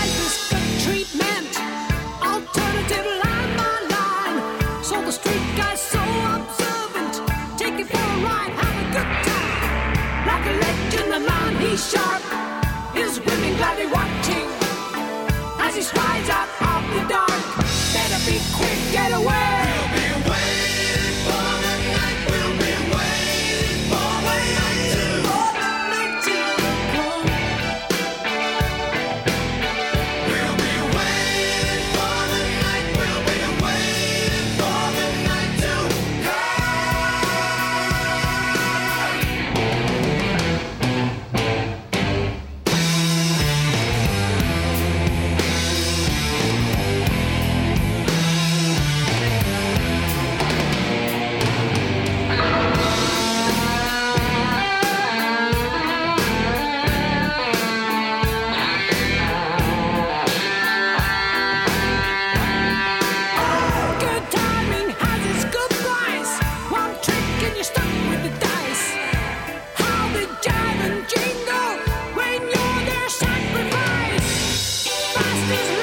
life is good treatment. Alternative line by line. So the street guy's so observant. Take it for a ride, have a good time. Like a legend, the man, he's sharp. His women gladly watching as he strides out of the dark. Better be quick, get away. We'll be waiting for the night. We'll be waiting for the night to come. We'll be waiting for the night. We'll be waiting for the night to Good timing has its good price. One trick and you're stuck with the dice. How the jive and jingle when you're their sacrifice. Fast as